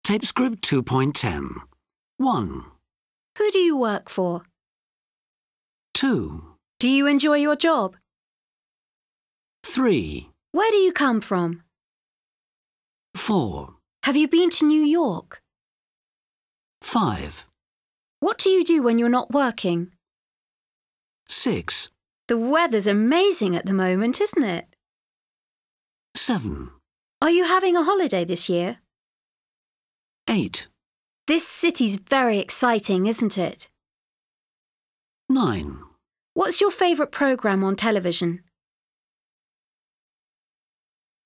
Tape script 2.10. 1, Who do you work for? 2, Do you enjoy your job? 3, Where do you come from? 4, Have you been to New York? 5, What do you do when you're not working? 6, The weather's amazing at the moment, isn't it? 7, Are you having a holiday this year? 8, This city's very exciting, isn't it? 9. What's your favourite programme on television?